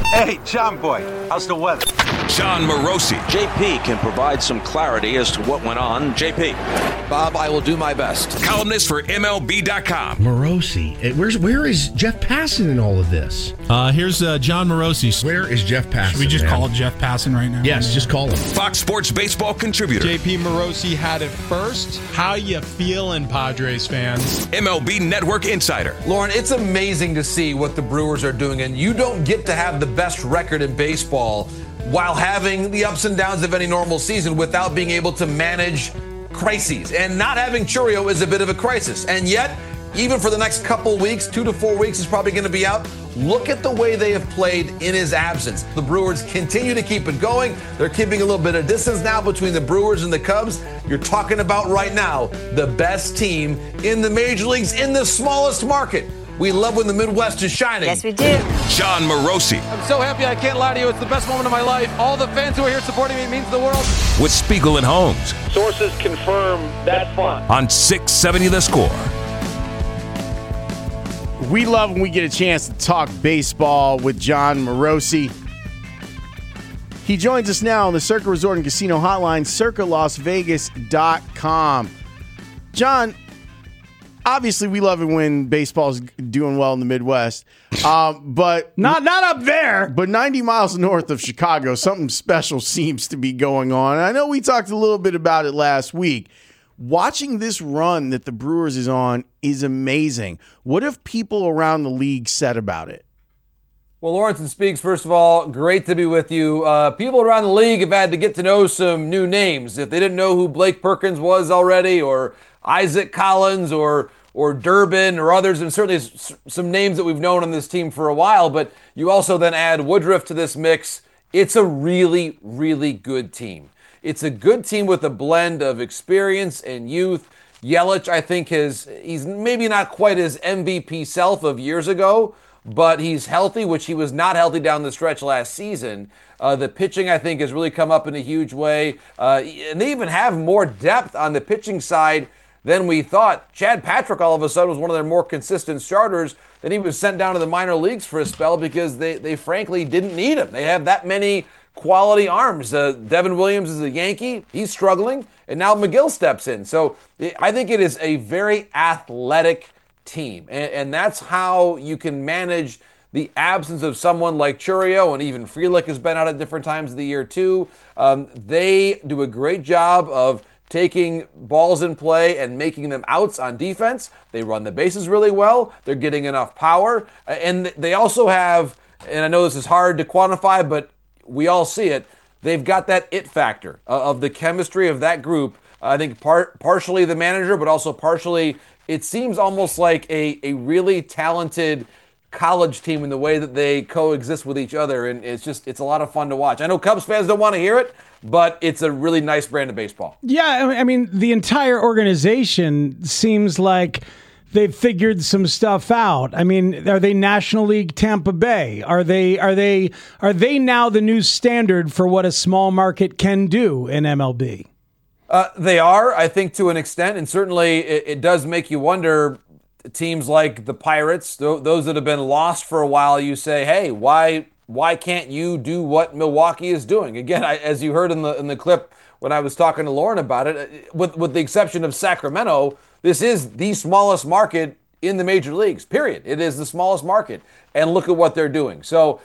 Hey, John Boy, how's the weather? John Morosi. JP can provide some clarity as to what went on. JP. Bob, I will do my best. Columnist for MLB.com. Morosi. Where is Jeff Passan in all of this? Here's John Morosi. Where is Jeff Passan? Should we just call Jeff Passan right now? Yes, just call him. Fox Sports baseball contributor. JP Morosi had it first. How you feeling, Padres fans? MLB Network insider. Lauren, it's amazing to see what the Brewers are doing, and you don't get to have the best record in baseball while having the ups and downs of any normal season without being able to manage crises. And not having Chourio is a bit of a crisis. And yet, even for the next couple weeks, 2 to 4 weeks, is probably going to be out. Look at the way they have played in his absence. The Brewers continue to keep it going. They're keeping a little bit of distance now between the Brewers and the Cubs. You're talking about right now the best team in the major leagues in the smallest market. We love when the Midwest is shining. Yes, we do. John Morosi. I'm so happy, I can't lie to you. It's the best moment of my life. All the fans who are here supporting me means the world. With Spiegel and Holmes. Sources confirm that's fun. On 670 The Score. We love when we get a chance to talk baseball with John Morosi. He joins us now on the Circa Resort and Casino Hotline, circalasvegas.com. John, obviously we love it when baseball's doing well in the Midwest, but Not up there. But 90 miles north of Chicago, something special seems to be going on. And I know we talked a little bit about it last week. Watching this run that the Brewers is on is amazing. What have people around the league said about it? Well, Lawrence and Speaks, first of all, great to be with you. People around the league have had to get to know some new names. If they didn't know who Blake Perkins was already, or Isaac Collins, or Durbin, or others, and certainly some names that we've known on this team for a while, but you also then add Woodruff to this mix. It's a really, really good team. It's a good team with a blend of experience and youth. Yelich, I think, he's maybe not quite his MVP self of years ago, but he's healthy, which he was not healthy down the stretch last season. The pitching, I think, has really come up in a huge way. And they even have more depth on the pitching side than we thought. Chad Patrick, all of a sudden, was one of their more consistent starters. Then he was sent down to the minor leagues for a spell because they frankly didn't need him. They have that many quality arms. Devin Williams is a Yankee. He's struggling. And now McGill steps in. So I think it is a very athletic team. And that's how you can manage the absence of someone like Chourio, and even Frelick has been out at different times of the year too. They do a great job of taking balls in play and making them outs on defense. They run the bases really well. They're getting enough power. And they also have, and I know this is hard to quantify, but we all see it, they've got that it factor of the chemistry of that group. I think partially the manager, but also partially it seems almost like a really talented college team in the way that they coexist with each other. And it's a lot of fun to watch. I know Cubs fans don't want to hear it, but it's a really nice brand of baseball. Yeah, I mean, the entire organization seems like they've figured some stuff out. I mean, are they National League Tampa Bay? Are they now the new standard for what a small market can do in MLB? They are, I think, to an extent, and certainly it does make you wonder. Teams like the Pirates, those that have been lost for a while, you say, hey, why can't you do what Milwaukee is doing? Again, as you heard in the clip when I was talking to Lauren about it, with the exception of Sacramento, this is the smallest market in the major leagues, period. It is the smallest market, and look at what they're doing. So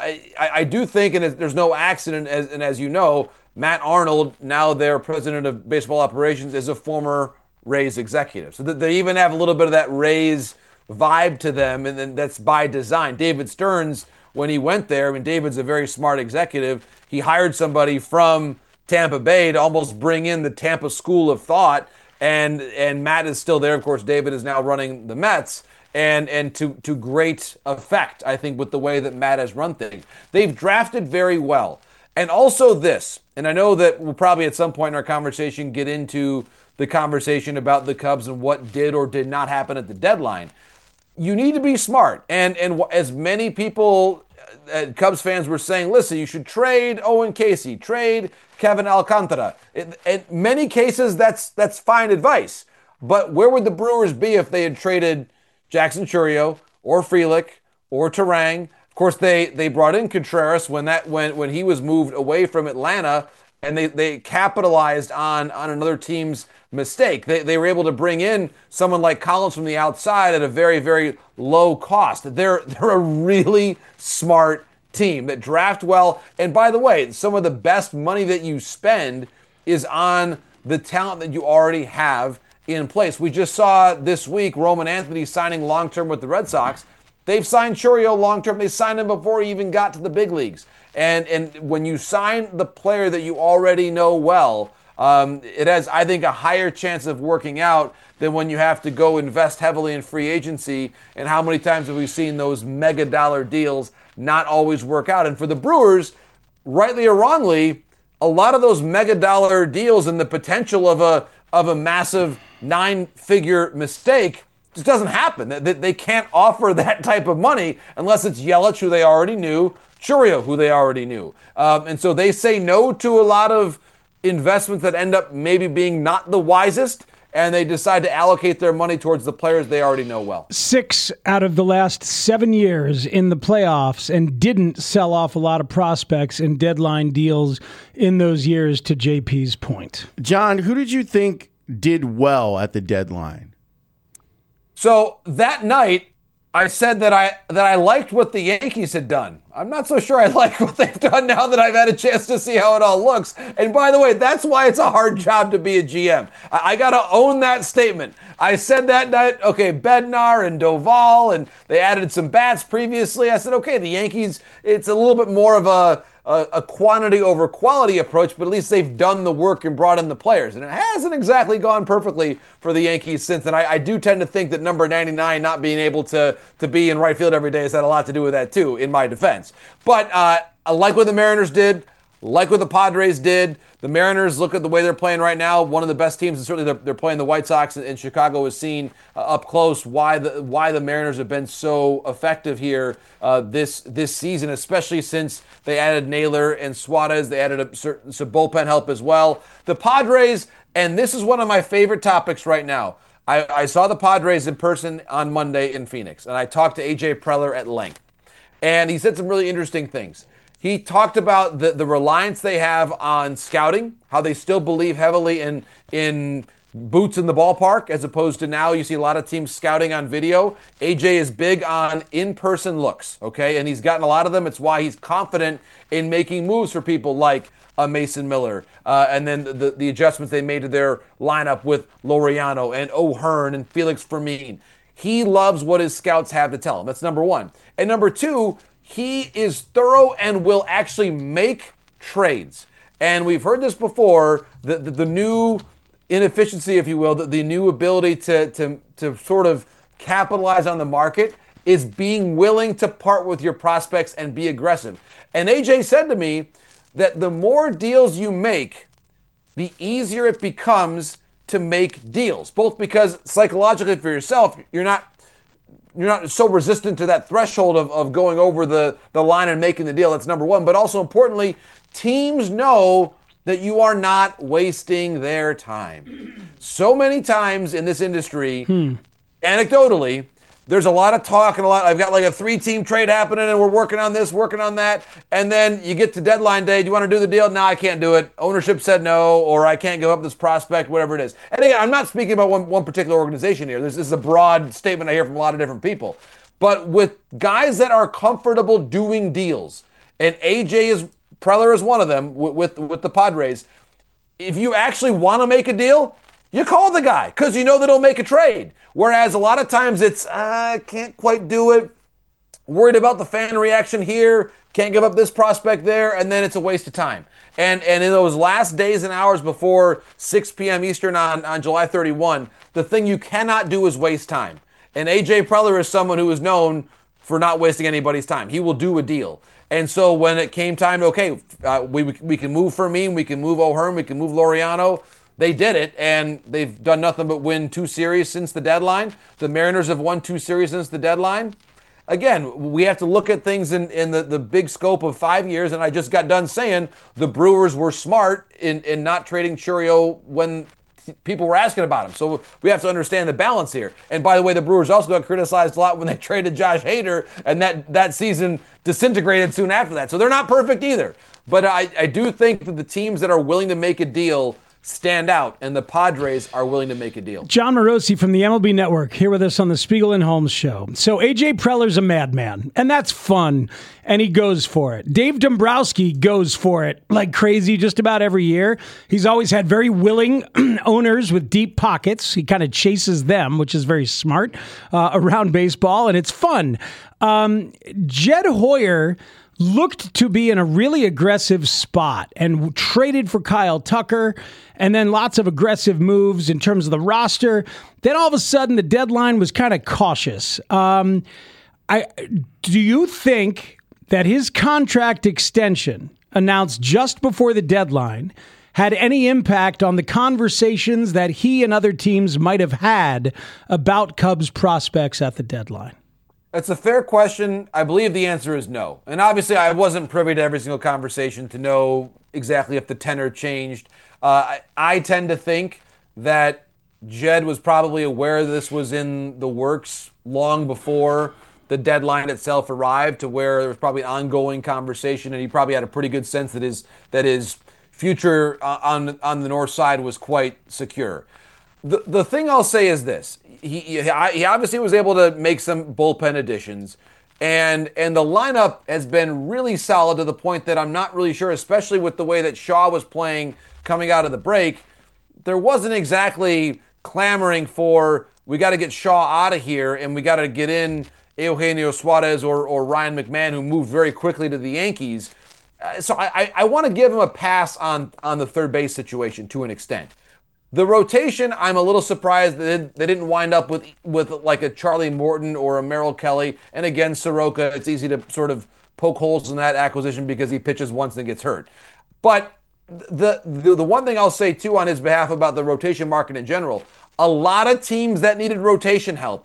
I do think, and there's no accident, and as you know, Matt Arnold, now their president of baseball operations, is a former Rays executive. So they even have a little bit of that Rays vibe to them, and then that's by design. David Stearns, when he went there, I mean, David's a very smart executive. He hired somebody from Tampa Bay to almost bring in the Tampa school of thought, and Matt is still there. Of course, David is now running the Mets, and to great effect, I think, with the way that Matt has run things. They've drafted very well. And also this, and I know that we'll probably at some point in our conversation get into the conversation about the Cubs and what did or did not happen at the deadline. You need to be smart. And as many people, Cubs fans, were saying, listen, you should trade Owen Casey, trade Kevin Alcantara. In many cases, that's fine advice. But where would the Brewers be if they had traded Jackson Chourio or Frelick or Terang? Of course, they brought in Contreras when he was moved away from Atlanta, and they capitalized on another team's mistake. They were able to bring in someone like Collins from the outside at a very, very low cost. They're a really smart team that draft well. And by the way, some of the best money that you spend is on the talent that you already have in place. We just saw this week Roman Anthony signing long-term with the Red Sox. They've signed Chourio long-term. They signed him before he even got to the big leagues. And when you sign the player that you already know well, it has, I think, a higher chance of working out than when you have to go invest heavily in free agency. And how many times have we seen those mega dollar deals not always work out? And for the Brewers, rightly or wrongly, a lot of those mega dollar deals and the potential of a massive 9-figure mistake just doesn't happen. They can't offer that type of money unless it's Yelich, who they already knew, Chourio, who they already knew. And so they say no to a lot of investments that end up maybe being not the wisest, and they decide to allocate their money towards the players they already know well. 6 out of the last 7 years in the playoffs, and didn't sell off a lot of prospects in deadline deals in those years, to JP's point. John, who did you think did well at the deadline? So that night, I said that I liked what the Yankees had done. I'm not so sure I like what they've done now that I've had a chance to see how it all looks. And by the way, that's why it's a hard job to be a GM. I got to own that statement. I said that night, okay, Bednar and Doval, and they added some bats previously. I said, okay, the Yankees, it's a little bit more of a quantity over quality approach, but at least they've done the work and brought in the players. And it hasn't exactly gone perfectly for the Yankees since. And I do tend to think that number 99 not being able to be in right field every day has had a lot to do with that too, in my defense. But I like what the Mariners did, like what the Padres did. The Mariners, look at the way they're playing right now, one of the best teams, and certainly they're playing the White Sox, and Chicago has seen up close why the Mariners have been so effective here this season, especially since they added Naylor and Suarez. They added some bullpen help as well. The Padres, and this is one of my favorite topics right now. I saw the Padres in person on Monday in Phoenix, and I talked to A.J. Preller at length. And he said some really interesting things. He talked about the reliance they have on scouting, how they still believe heavily in boots in the ballpark, as opposed to now you see a lot of teams scouting on video. AJ is big on in-person looks, okay? And he's gotten a lot of them. It's why he's confident in making moves for people like Mason Miller. And then the adjustments they made to their lineup with Laureano and O'Hearn and Felix Fermin. He loves what his scouts have to tell him. That's number one. And number two, he is thorough and will actually make trades. And we've heard this before, the new inefficiency, if you will, the new ability to sort of capitalize on the market is being willing to part with your prospects and be aggressive. And AJ said to me that the more deals you make, the easier it becomes to make deals, both because psychologically for yourself, you're not so resistant to that threshold of going over the line and making the deal. That's number one. But also importantly, teams know that you are not wasting their time. So many times in this industry, anecdotally, there's a lot of talk and I've got like a 3-team trade happening and we're working on this, working on that. And then you get to deadline day. Do you want to do the deal? No, I can't do it. Ownership said no, or I can't give up this prospect, whatever it is. And again, I'm not speaking about one particular organization here. This is a broad statement I hear from a lot of different people. But with guys that are comfortable doing deals, and Preller is one of them with the Padres, if you actually want to make a deal, you call the guy because you know that he'll make a trade. Whereas a lot of times it's, I can't quite do it, worried about the fan reaction here, can't give up this prospect there, and then it's a waste of time. And in those last days and hours before 6 p.m. Eastern on July 31, the thing you cannot do is waste time. And A.J. Preller is someone who is known for not wasting anybody's time. He will do a deal. And so when it came time to, okay, we can move Fermin, we can move O'Hearn, we can move Laureano, they did it, and they've done nothing but win 2 series since the deadline. The Mariners have won 2 series since the deadline. Again, we have to look at things in the big scope of 5 years, and I just got done saying the Brewers were smart in not trading Chourio when people were asking about him. So we have to understand the balance here. And by the way, the Brewers also got criticized a lot when they traded Josh Hader, and that season disintegrated soon after that. So they're not perfect either. But I do think that the teams that are willing to make a deal stand out, and the Padres are willing to make a deal. John Morosi from the MLB Network here with us on the Spiegel and Holmes show. So AJ Preller's a madman, and that's fun, and he goes for it. Dave Dombrowski goes for it like crazy just about every year. He's always had very willing owners with deep pockets. He kind of chases them, which is very smart around baseball, and it's fun. Jed Hoyer looked to be in a really aggressive spot and traded for Kyle Tucker and then lots of aggressive moves in terms of the roster. Then all of a sudden the deadline was kind of cautious. Do you think that his contract extension announced just before the deadline had any impact on the conversations that he and other teams might have had about Cubs prospects at the deadline? It's a fair question. I believe the answer is no. And obviously, I wasn't privy to every single conversation to know exactly if the tenor changed. I tend to think that Jed was probably aware this was in the works long before the deadline itself arrived, to where there was probably ongoing conversation, and he probably had a pretty good sense that his future on the north side was quite secure. The thing I'll say is this. He obviously was able to make some bullpen additions, and the lineup has been really solid to the point that I'm not really sure, especially with the way that Shaw was playing coming out of the break, there wasn't exactly clamoring for, we got to get Shaw out of here and we got to get in Eugenio Suarez or Ryan McMahon, who moved very quickly to the Yankees. So I want to give him a pass on the third base situation to an extent. The rotation, I'm a little surprised that they didn't wind up with like a Charlie Morton or a Merrill Kelly. And again, Soroka, it's easy to sort of poke holes in that acquisition because he pitches once and gets hurt. But the one thing I'll say, too, on his behalf about the rotation market in general, a lot of teams that needed rotation help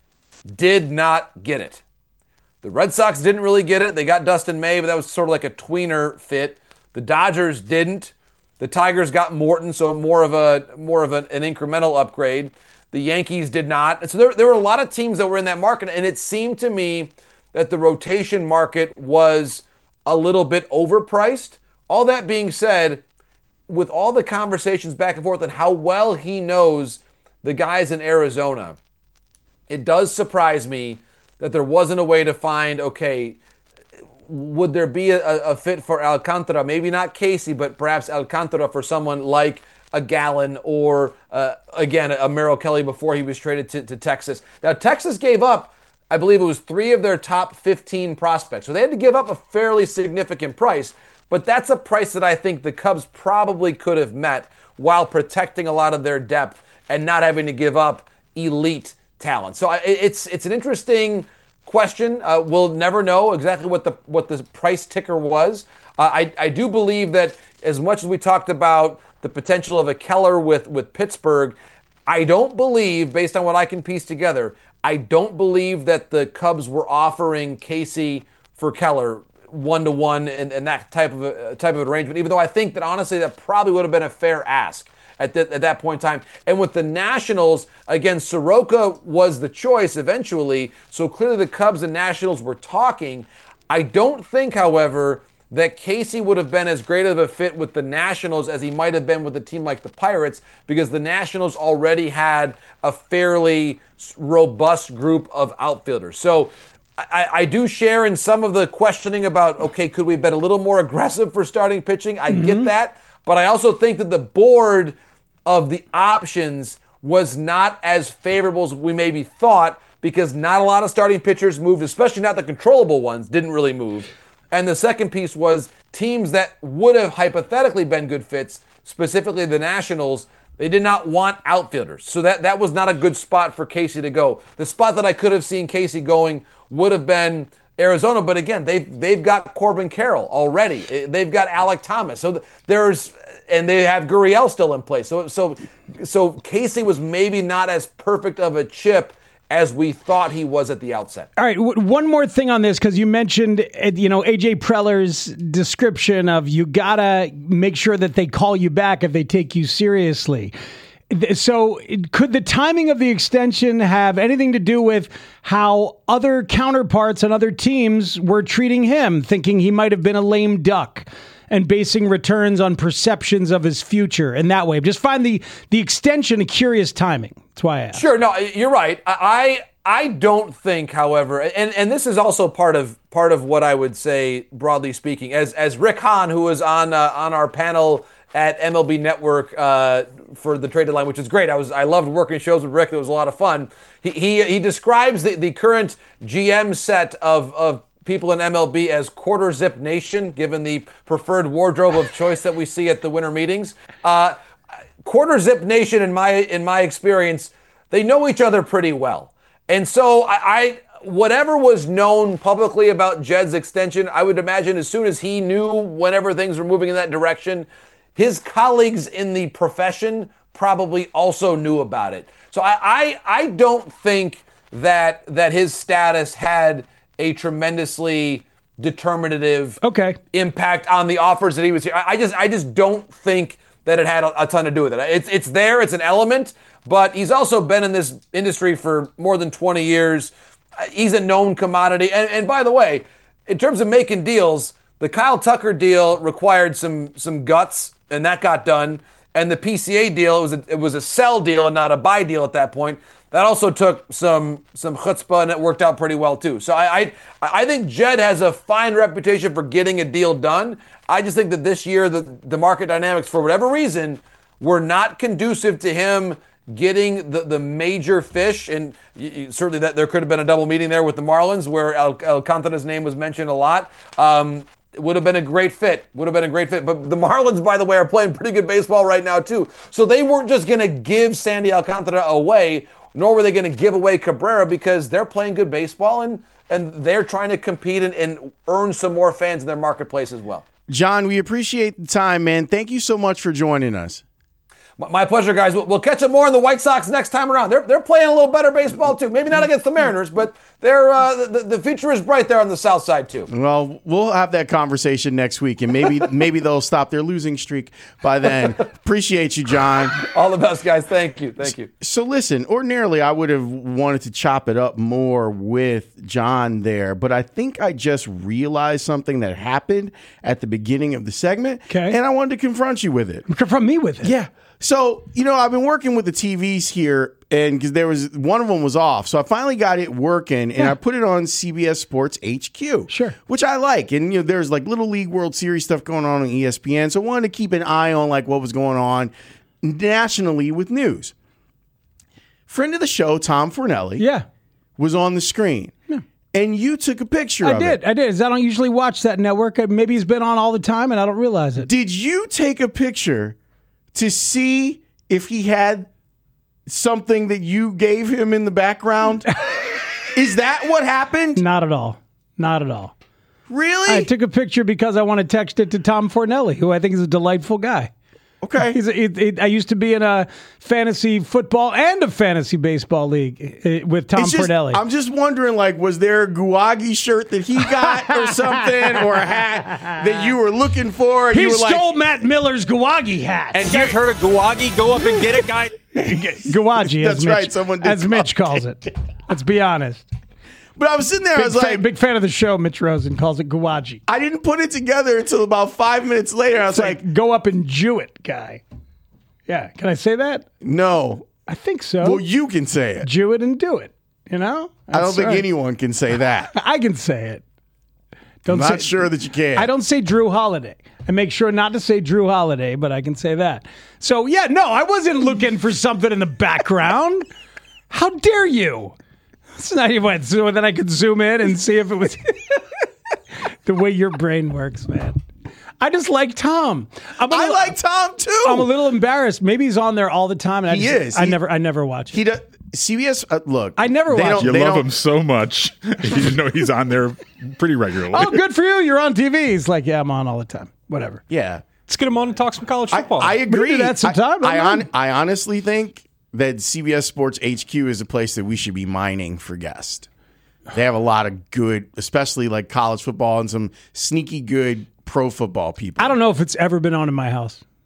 did not get it. The Red Sox didn't really get it. They got Dustin May, but that was sort of like a tweener fit. The Dodgers didn't. The Tigers got Morton, so more of an incremental upgrade. The Yankees did not. And so there were a lot of teams that were in that market, and it seemed to me that the rotation market was a little bit overpriced. All that being said, with all the conversations back and forth and how well he knows the guys in Arizona, it does surprise me that there wasn't a way to find, okay, would there be a fit for Alcantara? Maybe not Casey, but perhaps Alcantara for someone like a Gallen or, again, a Merrill Kelly before he was traded to Texas. Now, Texas gave up, I believe it was 3 of their top 15 prospects. So they had to give up a fairly significant price, but that's a price that I think the Cubs probably could have met while protecting a lot of their depth and not having to give up elite talent. So it's an interesting question. We'll never know exactly what the price ticker was. I do believe that as much as we talked about the potential of a Keller with Pittsburgh, I don't believe, based on what I can piece together, I don't believe that the Cubs were offering Casey for Keller 1-to-1 and that type of arrangement, even though I think that honestly that probably would have been a fair ask at that point in time. And with the Nationals, again, Soroka was the choice eventually, so clearly the Cubs and Nationals were talking. I don't think, however, that Casey would have been as great of a fit with the Nationals as he might have been with a team like the Pirates, because the Nationals already had a fairly robust group of outfielders. So I do share in some of the questioning about, okay, could we have been a little more aggressive for starting pitching? I get that. But I also think that the board of the options was not as favorable as we maybe thought, because not a lot of starting pitchers moved, especially not the controllable ones, didn't really move. And the second piece was teams that would have hypothetically been good fits, specifically the Nationals, they did not want outfielders. So that was not a good spot for Casey to go. The spot that I could have seen Casey going would have been Arizona, but again, they've got Corbin Carroll already. They've got Alec Thomas. So and they have Gurriel still in place. So Casey was maybe not as perfect of a chip as we thought he was at the outset. All right, one more thing on this, because you mentioned, AJ Preller's description of you gotta make sure that they call you back if they take you seriously. So could the timing of the extension have anything to do with how other counterparts on other teams were treating him, thinking he might have been a lame duck and basing returns on perceptions of his future in that way? Just find the extension a curious timing. That's why I asked. Sure, no, you're right. I don't think, however, and this is also part of what I would say, broadly speaking, as Rick Hahn, who was on our panel at MLB Network for the trade deadline, which is great. I loved working shows with Rick. It was a lot of fun. He describes the current GM set of people in MLB as quarter zip nation, given the preferred wardrobe of choice that we see at the winter meetings. Quarter zip nation, in my experience, they know each other pretty well. And so I whatever was known publicly about Jed's extension, I would imagine as soon as he knew, whenever things were moving in that direction, his colleagues in the profession probably also knew about it. So I don't think that his status had a tremendously determinative impact on the offers that he was here. I just don't think that it had a ton to do with it. It's there, it's an element, but he's also been in this industry for more than 20 years. He's a known commodity. And by the way, in terms of making deals, the Kyle Tucker deal required some guts, and that got done. And the PCA deal, it was a sell deal and not a buy deal at that point. That also took some chutzpah, and it worked out pretty well too. So I think Jed has a fine reputation for getting a deal done. I just think that this year the market dynamics, for whatever reason, were not conducive to him getting the major fish. And certainly that there could have been a double meeting there with the Marlins, where Alcantara's name was mentioned a lot. It would have been a great fit. But the Marlins, by the way, are playing pretty good baseball right now too. So they weren't just going to give Sandy Alcantara away, nor were they going to give away Cabrera, because they're playing good baseball and they're trying to compete and earn some more fans in their marketplace as well. John, we appreciate the time, man. Thank you so much for joining us. My pleasure, guys. We'll catch up more on the White Sox next time around. They're playing a little better baseball too. Maybe not against the Mariners, but they're the future is bright there on the South Side too. Well, we'll have that conversation next week, and maybe they'll stop their losing streak by then. Appreciate you, John. All the best, guys. Thank you. So listen, ordinarily I would have wanted to chop it up more with John there, but I think I just realized something that happened at the beginning of the segment, and I wanted to confront you with it. Confront me with it? Yeah. So, I've been working with the TVs here, and because there was one of them was off, so I finally got it working, and I put it on CBS Sports HQ, which I like. And there's like Little League World Series stuff going on ESPN, so I wanted to keep an eye on like what was going on nationally with news. Friend of the show, Tom Fornelli, was on the screen. Yeah. And you took a picture of it. I did. I don't usually watch that network. Maybe he's been on all the time, and I don't realize it. Did you take a picture to see if he had something that you gave him in the background? Is that what happened? Not at all. Really? I took a picture because I want to text it to Tom Fornelli, who I think is a delightful guy. Okay. I used to be in a fantasy football and a fantasy baseball league with Tom Fornelli. I'm just wondering, was there a Guagi shirt that he got or something, or a hat that you were looking for? And He you were stole Matt Miller's Guagi hat. And you've heard of Guagi? Go up and get it, guy. Guagi, as Mitch calls it. Let's be honest. But I was sitting there, I was like... Big fan of the show, Mitch Rosen calls it Guagi. I didn't put it together until about 5 minutes later. I was like... Go up and Jew it, guy. Yeah, can I say that? No. I think so. Well, you can say it. Jew it and do it, I don't think anyone can say that. I can say it. I'm not sure that you can. I don't say Drew Holiday. I make sure not to say Drew Holiday, but I can say that. So, I wasn't looking for something in the background. How dare you? It's not even so then I could zoom in and see if it was the way your brain works, man. I just like Tom. I like Tom too. I'm a little embarrassed. Maybe he's on there all the time. And he is. I never watch it. He does. CBS, look. I never watch it. You love him so much. You know he's on there pretty regularly. Oh, good for you. You're on TV. He's like, I'm on all the time. Whatever. Yeah. Let's get him on and talk some college football. I agree. We do that sometime. I honestly think that CBS Sports HQ is a place that we should be mining for guests. They have a lot of good, especially like college football and some sneaky good pro football people. I don't know if it's ever been on in my house.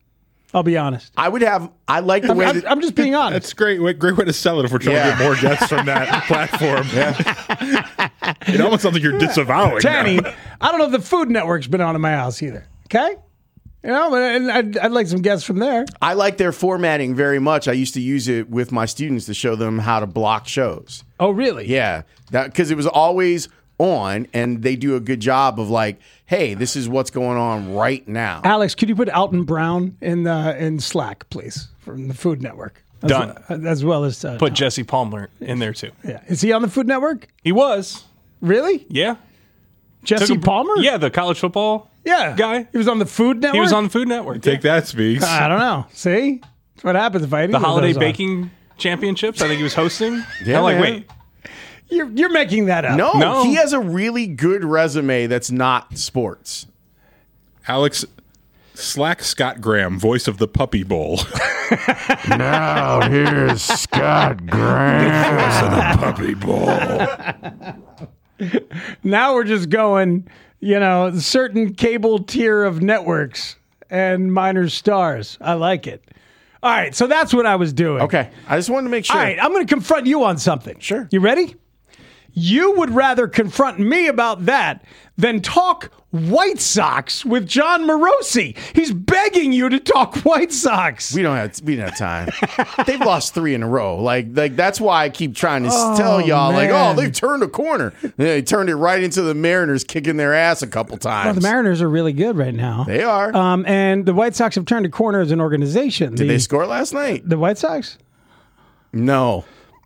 I'll be honest. I like the way I'm just being honest. That's great. Great way to sell it if we're trying to get more guests from that platform. Yeah. It almost sounds like you're disavowing. Tanny, I don't know if the Food Network's been on in my house either. Okay? You know, and I'd like some guests from there. I like their formatting very much. I used to use it with my students to show them how to block shows. Oh, really? Yeah. Because it was always on, and they do a good job of like, hey, this is what's going on right now. Alex, could you put Alton Brown in Slack, please, from the Food Network? Done. As well as put Jesse Palmer in there too. Yeah, is he on the Food Network? He was. Really? Yeah. Jesse Palmer? Yeah, the college football guy. He was on the Food Network? He was on the Food Network. Take that, Speaks. I don't know. See? That's what happens if I The Holiday Baking Championships, I think he was hosting. Yeah, I'm like, man. wait. You're making that up. No, he has a really good resume that's not sports. Alex, Slack Scott Graham, voice of the Puppy Bowl. Now here's Scott Graham. Voice of the Puppy Bowl. Now we're just going, certain cable tier of networks and minor stars. I like it. All right, so that's what I was doing. Okay, I just wanted to make sure. All right, I'm going to confront you on something. Sure. You ready? You would rather confront me about that than talk White Sox with John Morosi. He's begging you to talk White Sox. We don't have time. They've lost 3 in a row. Like that's why I keep trying to tell y'all, man. they've turned a corner. They turned it right into the Mariners kicking their ass a couple times. Well, the Mariners are really good right now. They are. And the White Sox have turned a corner as an organization. Did they score last night? The White Sox? No.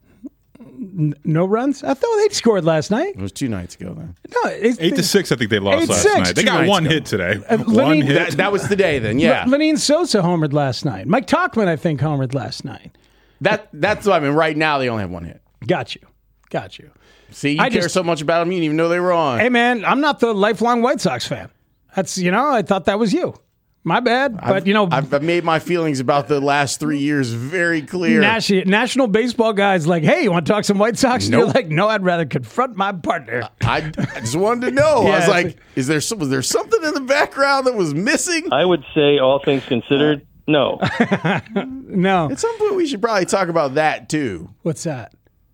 No runs? I thought they scored last night. It was 2 nights ago, then. No, 8-6, I think they lost 8-6. last night. They got 1 hit today. One hit. That was the day, then, yeah. Lenine Sosa homered last night. Mike Tauchman, I think, homered last night. That's what I mean. Right now, they only have 1 hit. Got you. See, you care so much about them, you didn't even know they were on. Hey, man, I'm not the lifelong White Sox fan. That's, I thought that was you. My bad. But, I've made my feelings about the last 3 years very clear. National baseball guys like, hey, you want to talk some White Sox? Nope. You're like, no, I'd rather confront my partner. I just wanted to know. Yeah, I was like, was there something in the background that was missing? I would say, all things considered, no. No. At some point, we should probably talk about that, too. What's that?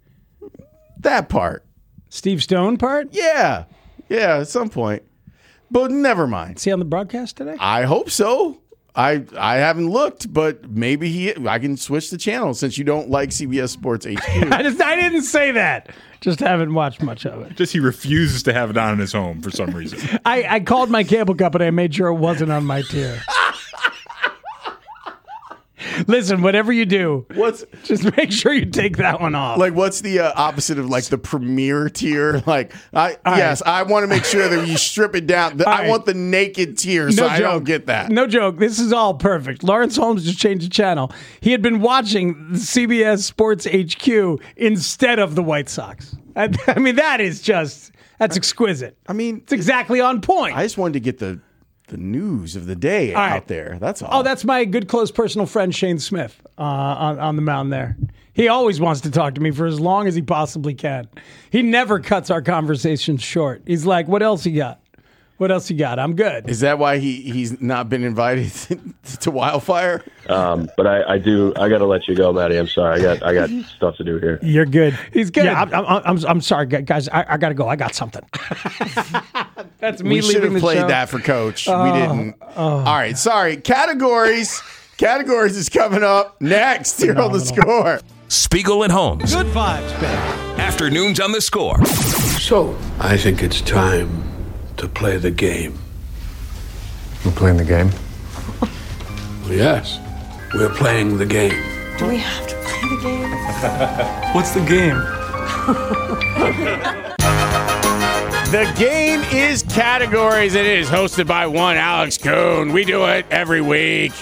That part. Steve Stone part? Yeah, at some point. But never mind. Is he on the broadcast today? I hope so. I haven't looked, but maybe I can switch the channel since you don't like CBS Sports HQ. I didn't say that. Just haven't watched much of it. Just he refuses to have it on in his home for some reason. I called my cable company. I made sure it wasn't on my tier. Listen, whatever you do, just make sure you take that one off. Like, what's the opposite of like the premier tier? Like, I want to make sure that you strip it down. I want the naked tier, so I don't get that. No joke. This is all perfect. Lawrence Holmes just changed the channel. He had been watching the CBS Sports HQ instead of the White Sox. I mean, that's exquisite. I mean, it's exactly on point. I just wanted to get the news of the day out there. That's all. Oh, that's my good close personal friend Shane Smith on the mound there. He always wants to talk to me for as long as he possibly can. He never cuts our conversations short. He's like, "What else you got? What else you got? I'm good." Is that why he's not been invited to Wildfire? But I got to let you go, Matty. I'm sorry. I got stuff to do here. You're good. He's good. Yeah, I'm sorry, guys. I got to go. I got something. That's me. We should have played show. that for Coach. We didn't. All right. Sorry. Categories is coming up next here on The Score. Spiegel and Holmes. Good vibes, baby. Afternoons on The Score. So, I think it's time to play the game. We're playing the game? Yes, we're playing the game. Do we have to play the game? What's the game? The game is categories. It is hosted by one Alex Cohn. We do it every week.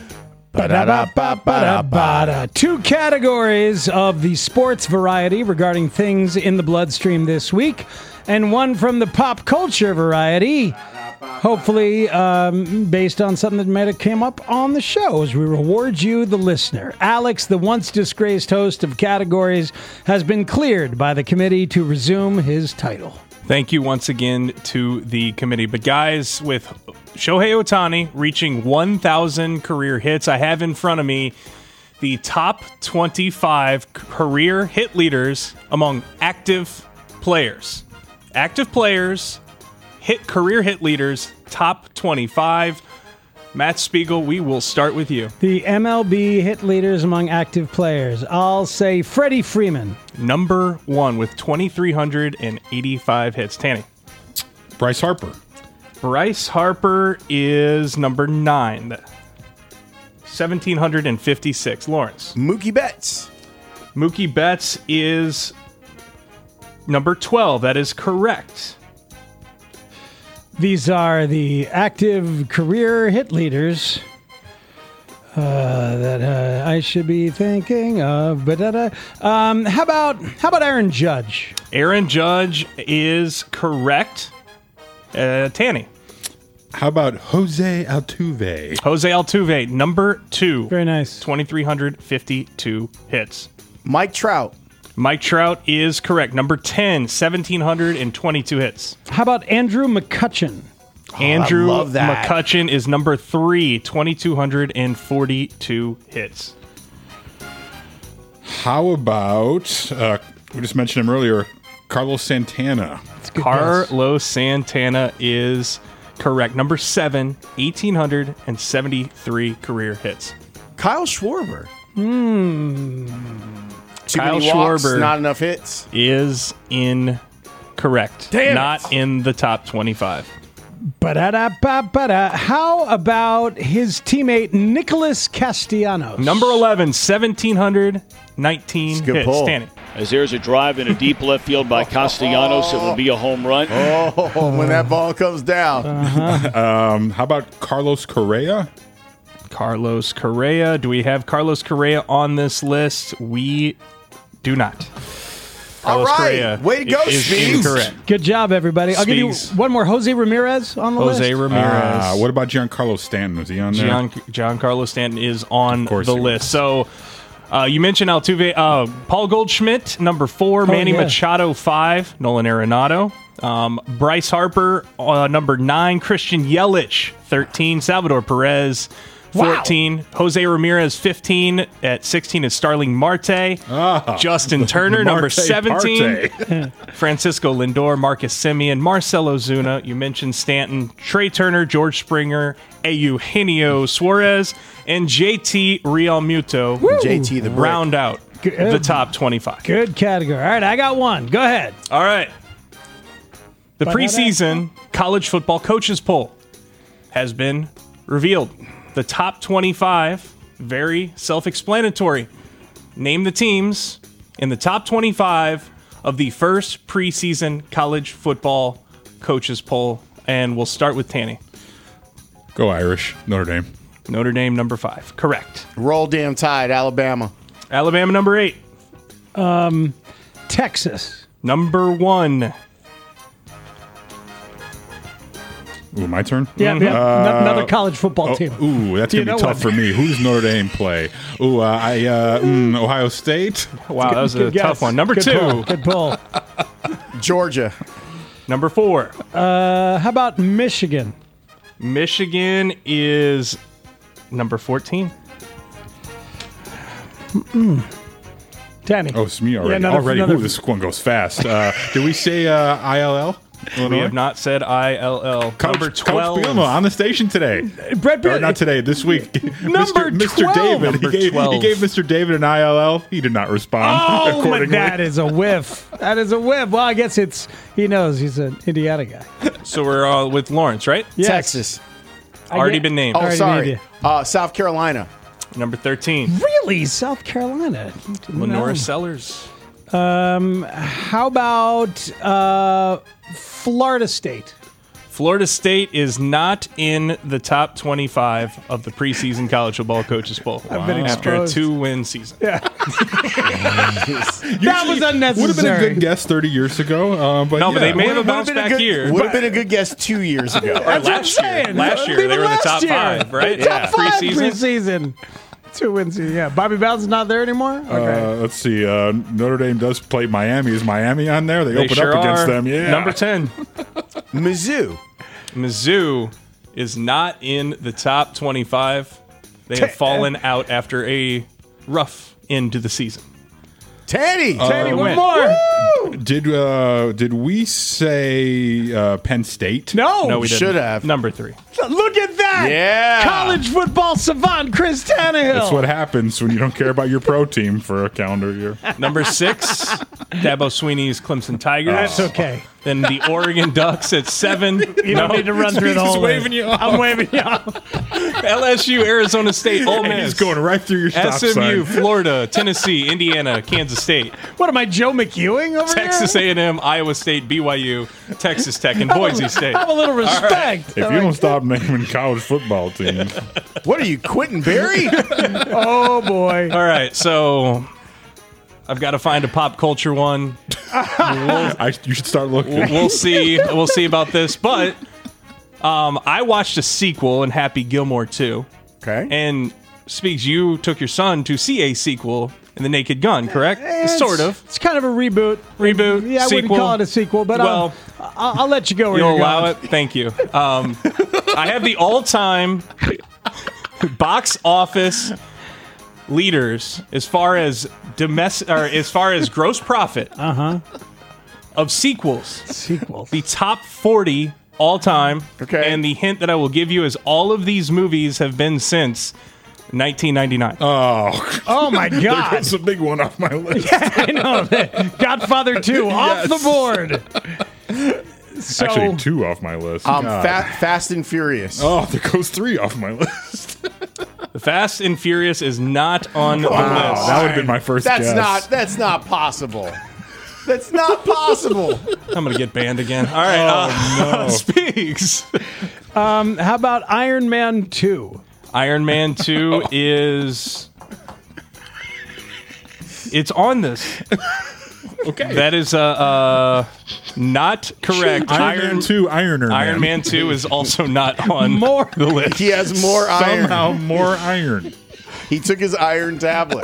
Two categories of the sports variety regarding things in the bloodstream this week, and one from the pop culture variety, hopefully based on something that might have came up on the show as we reward you, the listener. Alex, the once disgraced host of categories, has been cleared by the committee to resume his title. Thank you once again to the committee. But guys, with Shohei Ohtani reaching 1,000 career hits. I have in front of me the top 25 career hit leaders among active players. Active players, career hit leaders, top 25. Matt Spiegel, we will start with you. The MLB hit leaders among active players. I'll say Freddie Freeman. Number 1 with 2,385 hits. Tanny. Bryce Harper. Bryce Harper is number 9. 1,756. Lawrence. Mookie Betts. Mookie Betts is number 12. That is correct. These are the active career hit leaders that I should be thinking of. How about Aaron Judge? Aaron Judge is correct. Tanny. How about Jose Altuve? Jose Altuve, number 2. Very nice. 2,352 hits. Mike Trout. Mike Trout is correct. Number 10, 1,722 hits. How about Andrew McCutchen? Andrew I love that. McCutchen is number 3, 2,242 hits. How about, we just mentioned him earlier, Carlos Santana? Carlos Santana is correct. Number 7, 1,873 career hits. Kyle Schwarber. Too Kyle many walks, Schwarber not enough hits. Is incorrect. Damn Not it. in the top 25. How about his teammate Nicholas Castellanos? Number 11, 1,719 good hits. pull. Stanley. As there's a drive in a deep left field by Castellanos, it will be a home run. Oh, when that ball comes down. How about Carlos Correa? Carlos Correa. Do we have Carlos Correa on this list? We do not. All Carlos right. Correa Way to go, is Speeds. incorrect. Good job, everybody. I'll give you Speeds. one more. Jose Ramirez on the list. Jose Ramirez. What about Giancarlo Stanton? Is he on there? Giancarlo Stanton is on course the he list. So you mentioned Altuve. Paul Goldschmidt, number 4. Manny Machado, 5. Nolan Arenado. Bryce Harper, number 9. Christian Yelich, 13. Salvador Perez, 14. Wow. Jose Ramirez, 15. At 16 is Starling Marte. Justin Turner, number 17. Francisco Lindor, Marcus Semien, Marcell Ozuna. You mentioned Stanton, Trey Turner, George Springer, Eugenio Suarez, and JT Realmuto. JT the brick. Round out the top 25. Good category. All right, I got one. Go ahead. All right. The preseason college football coaches poll has been revealed. The top 25, very self-explanatory. Name the teams in the top 25 of the first preseason college football coaches poll. And we'll start with Tanny. Go Irish. Notre Dame. Notre Dame, number 5. Correct. Roll damn Tide, Alabama. Alabama, number 8. Texas. Number 1. Ooh, my turn? Yeah, another college football team. Ooh, that's going to be tough for me. Who does Notre Dame play? Ooh, Ohio State. Wow, that was a tough one. Number 2. Good pull. Georgia. Number 4. How about Michigan? Michigan is number 14. Danny. Oh, it's me already. Ooh, this one goes fast. Did we say ILL? Illinois? We have not said ILL. Number 12. Coach Bielema on the station today. Brett, not today, this week. Number Mr. 12. David. Number He 12. gave Mr. David an ILL. He did not respond accordingly. That is a whiff. That is a whiff. Well, I guess he knows he's an Indiana guy. So we're with Lawrence, right? Yes. Texas. Already been named. Oh, sorry. South Carolina. Number 13. Really? South Carolina? Lenora Sellers. How about Florida State? Florida State is not in the top 25 of the preseason college football coaches poll. I've been after a exposed. 2-win season. Yeah. That was unnecessary. Would have been a good guess 30 years ago. But they may have a bounce back year. Would have been a good guess 2 years ago. That's what I'm saying. Last year, they were in the top 5, right? Top 5 preseason. 2 wins. Yeah. Bobby Bowden's not there anymore? Okay. Let's see. Notre Dame does play Miami. Is Miami on there? They open sure up against are. them. Yeah. Number 10. Mizzou. Mizzou is not in the top 25. They have fallen out after a rough end to the season. Tanny, one more. Did we say Penn State? No, we should have. Number 3. Look at that. Yeah. College football savant Chris Tannehill. That's what happens when you don't care about your pro team for a calendar year. Number 6, Dabo Sweeney's Clemson Tigers. That's okay. Then the Oregon Ducks at 7. You don't need to run through the whole list. I'm waving you off. LSU, Arizona State, Ole Miss. He's going right through your stop SMU, sign. Florida, Tennessee, Indiana, Kansas State. What am I, Joe McEwing over Texas here? A&M, Iowa State, BYU, Texas Tech, and Boise State. Have a little respect. If you don't stop naming college football teams. What are you, Quentin Berry? Oh, boy. All right, so I've got to find a pop culture one. You should start looking. We'll see. We'll see about this. But I watched a sequel in Happy Gilmore 2. Okay. And Speaks, you took your son to see a sequel in The Naked Gun, correct? Sort of. It's kind of a reboot. Yeah, I wouldn't sequel. call it a sequel, but Well, I'll let you go where You'll you're allow going. it? Thank you. I have the all-time box office leaders as far as gross profit of sequels. The top 40 all time. Okay. And the hint that I will give you is all of these movies have been since 1999. Oh, my God. That's a big one off my list. I know. Godfather 2 off the board. So, Actually, 2 off my list. Fast and Furious. Oh, there goes 3 off my list. The Fast and Furious is not on the list. That would have been my first guess. That's not possible. That's not possible. I'm going to get banned again. All right. Speaks. how about Iron Man 2? Iron Man 2 is... It's on this. Okay. That is not correct. Iron Man 2, Iron Man 2 is also not on the list. He has more iron. Somehow more iron. He took his iron tablet.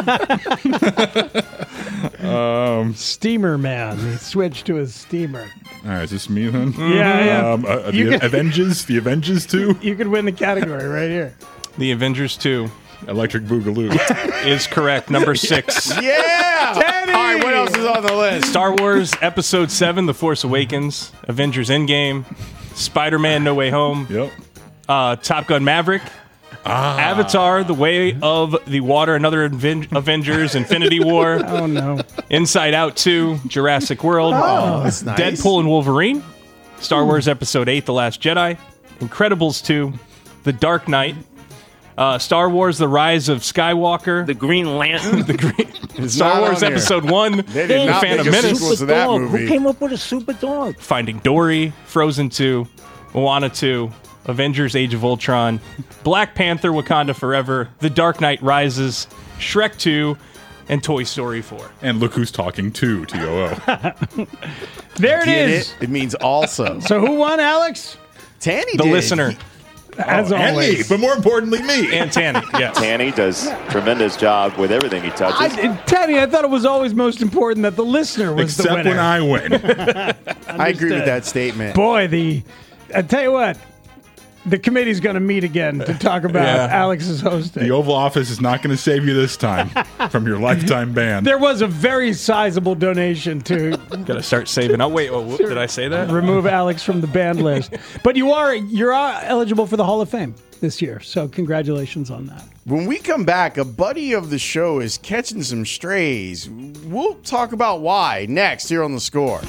Steamer Man. He switched to his steamer. All right, is this me then? Yeah. The Avengers 2? You could win the category right here. The Avengers 2 Electric Boogaloo is correct. Number 6. Yeah! Teddy! All right, what else is on the list? Star Wars Episode 7, The Force Awakens, Avengers Endgame, Spider-Man No Way Home, Top Gun Maverick, Avatar, The Way of the Water, another Avengers, Infinity War. Oh, no. Inside Out 2, Jurassic World, that's nice. Deadpool and Wolverine, Star Wars Episode 8, The Last Jedi, Incredibles 2, The Dark Knight, Star Wars: The Rise of Skywalker, The Green Lantern. Star Wars Episode 1, They did not Phantom make a Menace, sequel to that movie. Who came up with a super dog? Finding Dory, Frozen 2, Moana 2, Avengers: Age of Ultron, Black Panther: Wakanda Forever, The Dark Knight Rises, Shrek 2, and Toy Story 4. And look who's talking to TOO. There it is. It means also. So who won, Alex? Tanny The did. listener. As And me, always. but more importantly, me. And Tanny, yes. Tanny does tremendous job with everything he touches. Tanny, I thought it was always most important that the listener was the Except winner. when I win. I agree with that statement. Boy, I tell you what, the committee's going to meet again to talk about Alex's hosting. The Oval Office is not going to save you this time from your lifetime ban. There was a very sizable donation to Gotta start saving up. Wait, did I say that? remove Alex from the banned list. But you're eligible for the Hall of Fame this year, so congratulations on that. When we come back, a buddy of the show is catching some strays. We'll talk about why next here on The Score.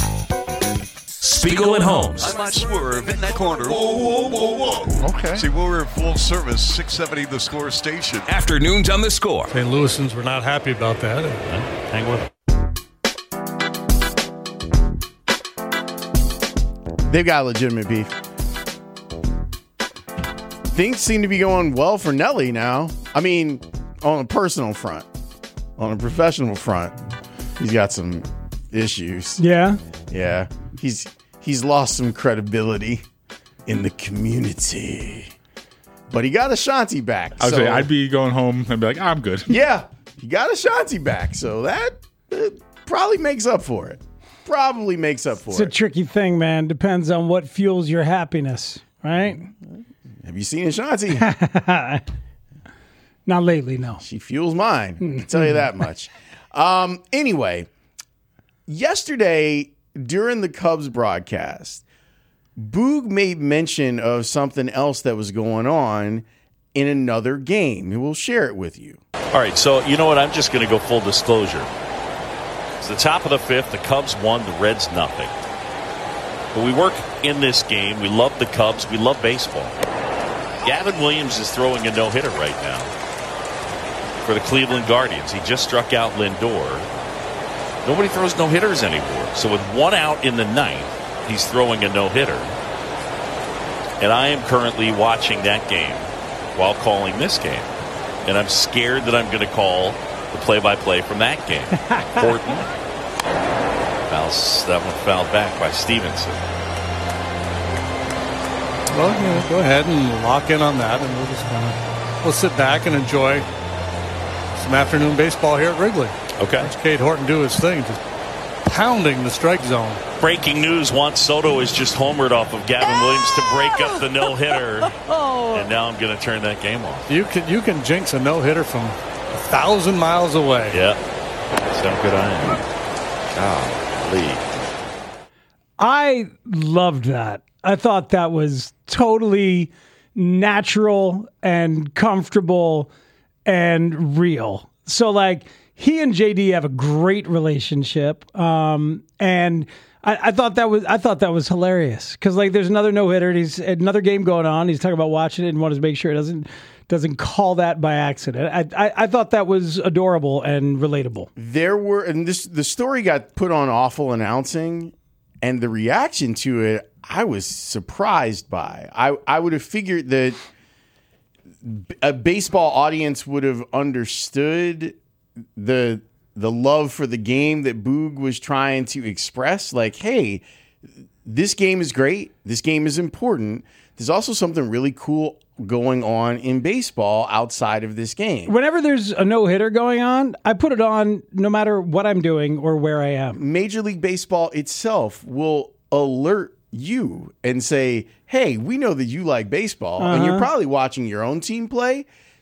Spiegel and Holmes. I might swerve in that corner. Whoa, whoa, whoa, whoa. Okay. See, we're in full service, 670 The Score station. Afternoons on The Score. St. Louisans were not happy about that. Hang with them. They've got legitimate beef. Things seem to be going well for Nelly now. I mean, on a personal front. On a professional front, he's got some issues. Yeah? Yeah. He's lost some credibility in the community. But he got Ashanti back. I would say I'd be going home and be like, I'm good. Yeah, he got Ashanti back. So that probably makes up for it. It's a tricky thing, man. Depends on what fuels your happiness, right? Have you seen Ashanti? Not lately, no. She fuels mine. I can tell you that much. Anyway, yesterday during the Cubs broadcast, Boog made mention of something else that was going on in another game. We'll share it with you. All right, so you know what? I'm just going to go full disclosure. It's the top of the fifth. The Cubs won, the Reds nothing. But we work in this game. We love the Cubs. We love baseball. Gavin Williams is throwing a no-hitter right now for the Cleveland Guardians. He just struck out Lindor. Nobody throws no-hitters anymore. So with one out in the ninth, he's throwing a no-hitter. And I am currently watching that game while calling this game. And I'm scared that I'm going to call the play-by-play from that game. Horton. That one fouled back by Stevenson. Well, go ahead and lock in on that, and we'll sit back and enjoy some afternoon baseball here at Wrigley. Okay. Watch Cade Horton do his thing, just pounding the strike zone. Breaking news, Juan Soto has just homered off of Gavin Williams to break up the no-hitter. And now I'm going to turn that game off. You can jinx a no-hitter from 1,000 miles away. Yeah. That's how good I am. Golly. I loved that. I thought that was totally natural and comfortable and real. So, like, he and JD have a great relationship, and I thought that was hilarious because, like, there's another no hitter. He's another game going on. He's talking about watching it and wanted to make sure it doesn't call that by accident. I thought that was adorable and relatable. The story got put on Awful Announcing, and the reaction to it, I was surprised by. I would have figured that a baseball audience would have understood the love for the game that Boog was trying to express. Like, hey, this game is great. This game is important. There's also something really cool going on in baseball outside of this game. Whenever there's a no-hitter going on, I put it on no matter what I'm doing or where I am. Major League Baseball itself will alert you and say, hey, we know that you like baseball, and you're probably watching your own team play.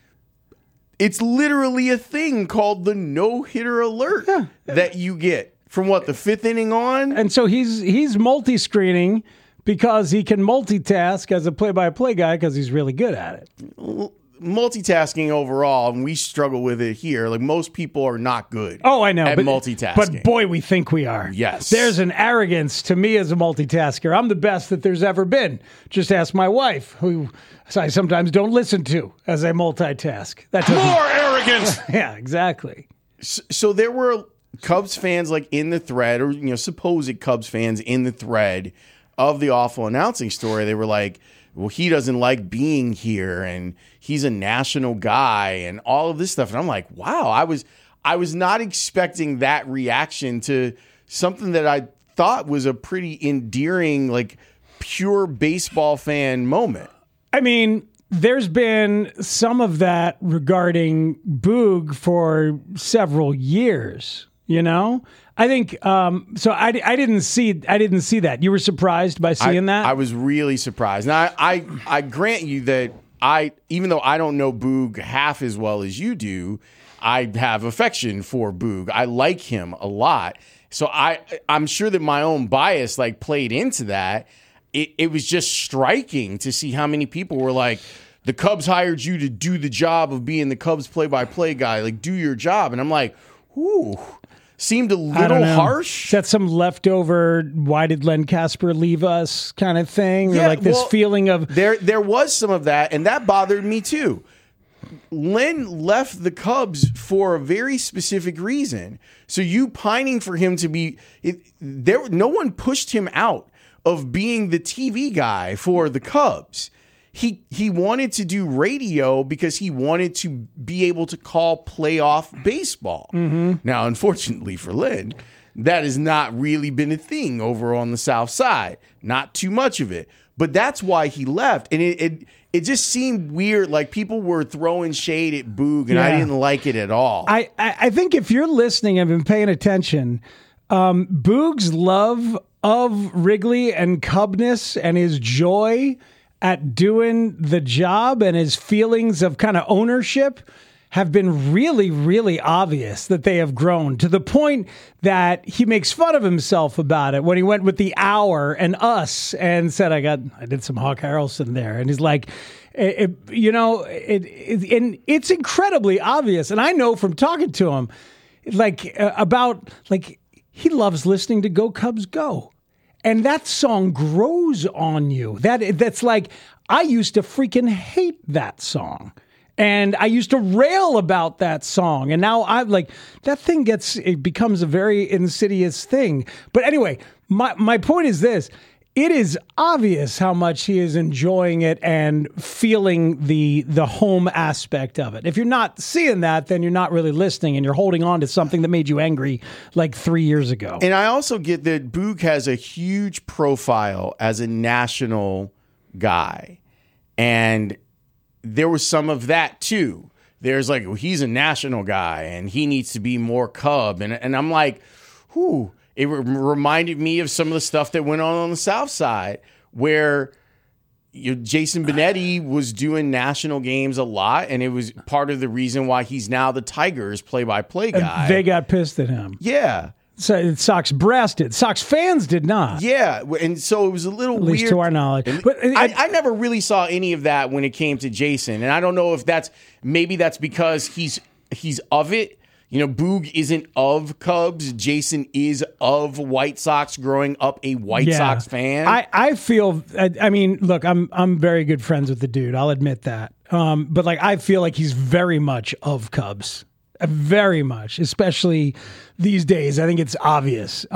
It's literally a thing called the no-hitter alert that you get from the fifth inning on. And so he's multi-screening because he can multitask as a play-by-play guy because he's really good at it. Multitasking overall, and we struggle with it here. Like, most people are not good. Oh, I know, at multitasking. But boy, we think we are. Yes, there's an arrogance to me as a multitasker. I'm the best that there's ever been. Just ask my wife, who I sometimes don't listen to as I multitask. That more arrogance. Yeah, exactly. So there were Cubs fans like in the thread, or supposed Cubs fans in the thread of the Awful Announcing story. They were like, well, he doesn't like being here, and he's a national guy, and all of this stuff. And I'm like, wow, I was not expecting that reaction to something that I thought was a pretty endearing, like, pure baseball fan moment. I mean, there's been some of that regarding Boog for several years, I think so. I didn't see that. You were surprised by seeing that? I was really surprised. Now I grant you that even though I don't know Boog half as well as you do, I have affection for Boog. I like him a lot. So I'm sure that my own bias like played into that. It was just striking to see how many people were like, the Cubs hired you to do the job of being the Cubs play-by-play guy. Like, do your job. And I'm like, ooh. Seemed a little harsh. Is that some leftover, why did Len Casper leave us kind of thing? Yeah, or like this feeling of... There was some of that, and that bothered me too. Len left the Cubs for a very specific reason. So you pining for him to be... no one pushed him out of being the TV guy for the Cubs. He wanted to do radio because he wanted to be able to call playoff baseball. Mm-hmm. Now, unfortunately for Len, that has not really been a thing over on the South Side. Not too much of it. But that's why he left. And it just seemed weird. Like, people were throwing shade at Boog, and I didn't like it at all. I think if you're listening and been paying attention, Boog's love of Wrigley and Cubness and his joy at doing the job, and his feelings of kind of ownership have been really, really obvious that they have grown to the point that he makes fun of himself about it when he went with the Hour and Us and said, I did some Hawk Harrelson there. And he's like, it's incredibly obvious. And I know from talking to him, he loves listening to Go Cubs Go. And that song grows on you. That's like, I used to freaking hate that song. And I used to rail about that song. And now that thing it becomes a very insidious thing. But anyway, my point is this. It is obvious how much he is enjoying it and feeling the home aspect of it. If you're not seeing that, then you're not really listening and you're holding on to something that made you angry like 3 years ago. And I also get that Boog has a huge profile as a national guy. And there was some of that too. There's like, well, he's a national guy and he needs to be more Cub. And I'm like, whew. It reminded me of some of the stuff that went on the South Side where Jason Benetti was doing national games a lot. And it was part of the reason why he's now the Tigers play-by-play guy. And they got pissed at him. Yeah. So Sox brass did. Sox fans did not. Yeah, and so it was a little weird. At least to our knowledge. But I never really saw any of that when it came to Jason. And I don't know if that's because he's of it. Boog isn't of Cubs. Jason is of White Sox, growing up a White Sox fan. I feel, look, I'm very good friends with the dude. I'll admit that. But I feel like he's very much of Cubs. Very much, especially these days. I think it's obvious.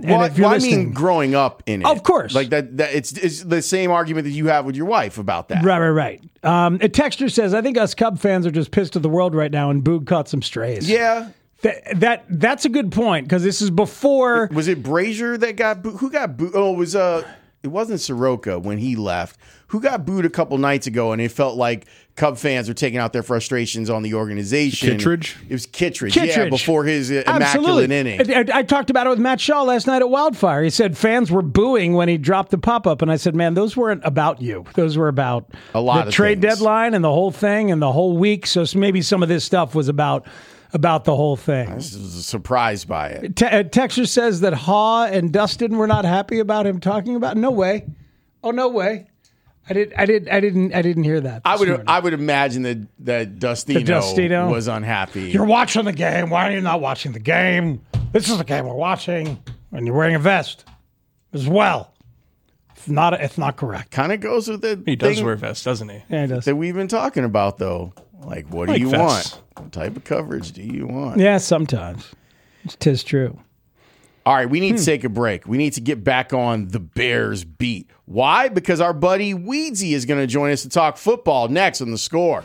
Growing up in it, of course, like that. It's the same argument that you have with your wife about that. Right. A texter says, "I think us Cub fans are just pissed at the world right now, and Boog caught some strays." Yeah, that's a good point because this is before. Was it Brazier that got booed? Who got booed? Oh, it wasn't Soroka when he left. Who got booed a couple nights ago, and it felt like Cub fans were taking out their frustrations on the organization. Kittredge? It was Kittredge. Yeah, before his immaculate inning. I talked about it with Matt Shaw last night at Wildfire. He said fans were booing when he dropped the pop-up, and I said, man, those weren't about you. Those were about a lot the trade deadline and the whole thing and the whole week, so maybe some of this stuff was about the whole thing. I was surprised by it. Texture says that Haw and Dustin were not happy about him talking about. No way. Oh, no way. I didn't hear that. I would imagine that Dustino was unhappy. You're watching the game. Why are you not watching the game? This is the game we're watching, and you're wearing a vest as well. It's not correct. Kind of goes with it. He does wear a vest, doesn't he? Yeah, he does. That we've been talking about though. Like, what do you want? What type of coverage do you want? Yeah, sometimes. 'Tis true. All right, we need to take a break. We need to get back on the Bears beat. Why? Because our buddy Weedsy is going to join us to talk football next on The Score.